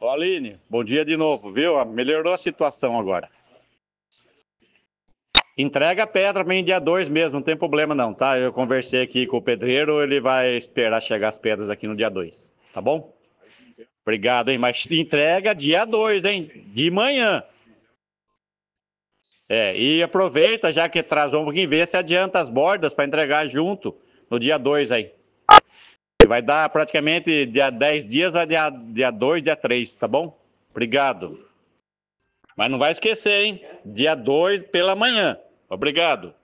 Ô, Aline, bom dia de novo, viu? Melhorou a situação agora. Entrega a pedra para mim dia 2 mesmo, não tem problema não, tá? Eu conversei aqui com o pedreiro, ele vai esperar chegar as pedras aqui no dia 2, tá bom? Obrigado, hein? Mas entrega dia 2, hein? De manhã. E aproveita, já que atrasou um pouquinho, vê se adianta as bordas para entregar junto no dia 2 aí. Vai dar praticamente dia 10 dias, vai dia 2, dia 3, tá bom? Obrigado. Mas não vai esquecer, hein? Dia 2 pela manhã. Obrigado.